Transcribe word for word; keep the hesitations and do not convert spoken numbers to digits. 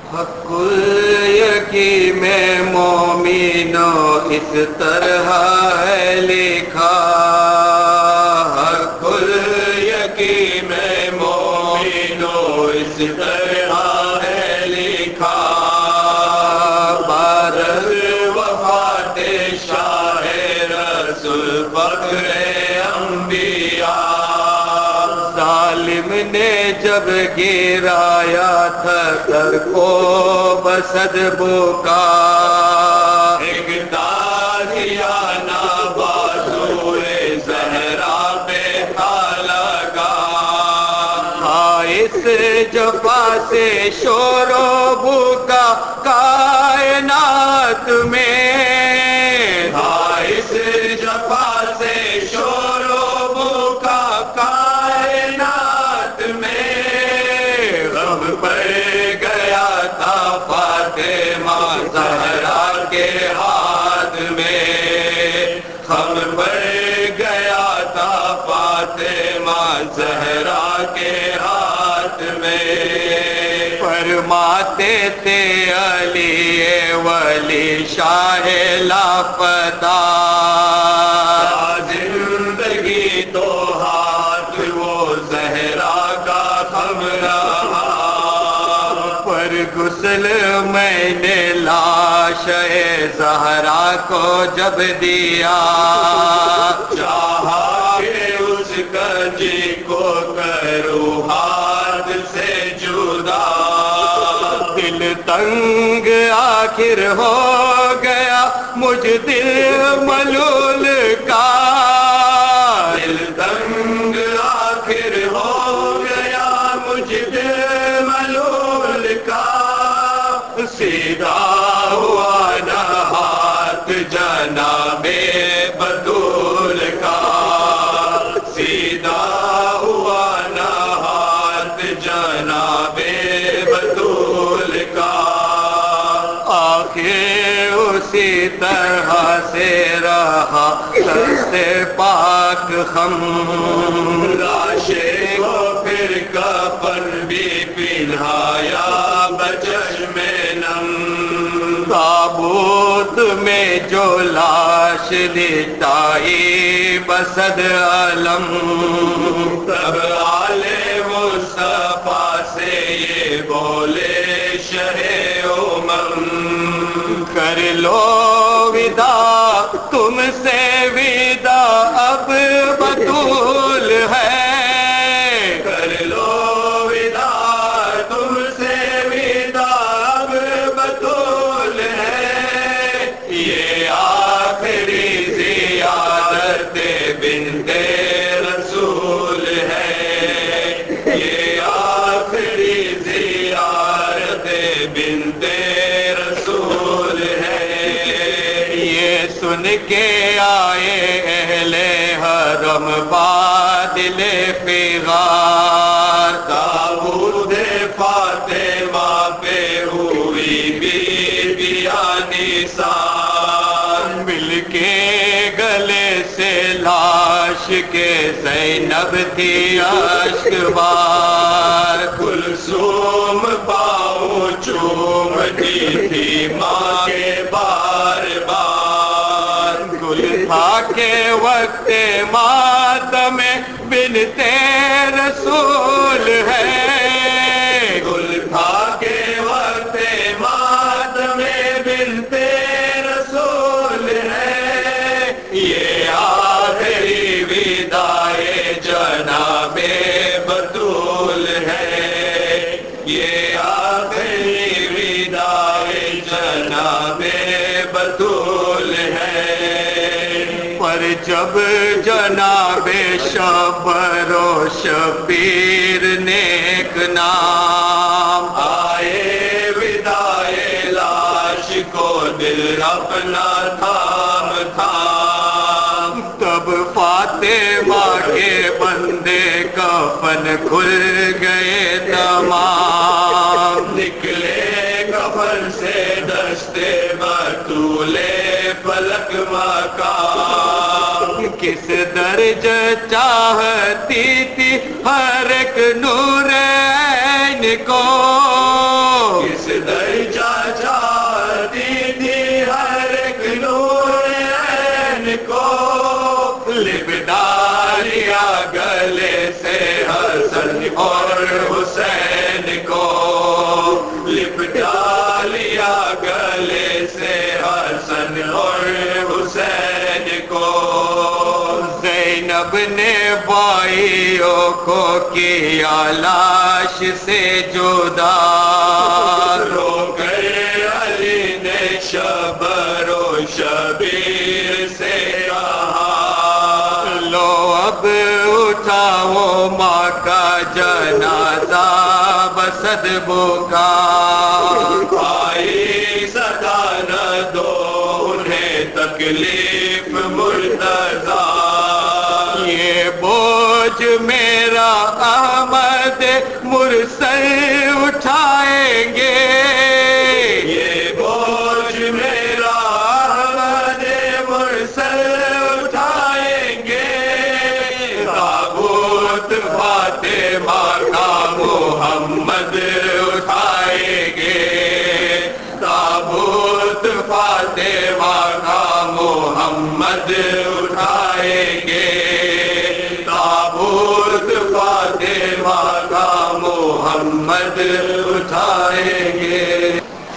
حق یقین میں مومنوں اس طرح ہے لکھا، حق یقین میں مومنوں اس طرح ہے لکھا، بارہ وفات شاہ رسول فخر انبیاء، ظالم نے جب گرایا تھا سر کو بسد بکا، ایک تازیانہ بازوئے زہرا پہ تھا لگا، اس جفا سے شور و بکا کائنات میں، اس جفا سے شور و بکا کائنات میں، غم پڑ گیا تھا فاطمہ زہرا کے ہاتھ میں، غم پڑ گیا تھا فاطمہ زہرا کے ہاتھ میں، فرماتے تھے علی ولی شاہ لاپتہ، زندگی تو ہاتھ وہ زہرا کا خم رہا، پر غسل میں نے لاش زہرا کو جب دیا، چاہا کہ اس کنجی کو کروں ہاتھ سے جدا، دل تنگ آخر ہو گیا مجھ دل ملول کا، دل تنگ آخر ہو گیا مجھ دل ملول کا، سیدھا ہوا نہ ہاتھ جناب بطول کا، سیدھا ہوا نہ ہاتھ جناب بطول کا، آخر اسی طرح سے رہا دست پاک خم، لاشے کو پھر کفن بھی پہنایا بچشم نم، تابوت میں جو لاش لٹائی بسد علم، تب آل مصطفیٰ سے یہ بولے شہ امم، کر لو ودا تم سے ودا اب بطول ہے، کر لو ودا تم سے ودا اب بطول ہے، یہ آخری زیارت بنت رسول ہے، یہ آخری زیارت بنت رسول ہے، یہ سن کے آئے اہل حرم بادل فغار، تابوت فاطمہ پہ ہوئی بی بیاں نثار، مل کے گلے سے لاش کے زینب تھی اشکبار، کلثوم پاؤں چومتی تھی ماں کے بار بار، گل تھا کے وقت ماتم بنت رسول ہے، گل تھا کے وقت ماتم بنت رسول ہے، یہ آخری وداع جناب بطول ہے، یہ آخری وداع جناب بطول ہے، پر جب جناب شبر و شبیر نیک نام آئے وداع لاش کو دل اپنا تھام تھام، تب فاطمہ کے بندے کفن کھل گئے تمام، نکلے کفن سے دستے بطولے فلک مقام، کس درجہ چاہتی تھی ہر ایک نورین کو، کس درجہ اپنے بھائیوں کو کیا لاش سے جدا، رو گئے علی نے شبر و شبیر سے کہا، لو اب اٹھاؤ ماں کا جنازہ بسد بکا، آئی صدا نہ دو انہیں تکلیف مرتضیٰ، یہ بوجھ میرا احمد مرسل اٹھائیں گے، یہ بوجھ میرا احمد مرسل اٹھائیں گے، تابوت فاطمہ کا محمد اٹھائیں گے، تابوت فاطمہ کا محمد اٹھائیں گے، تابوت فاطمہ کا محمد اٹھائیں گے۔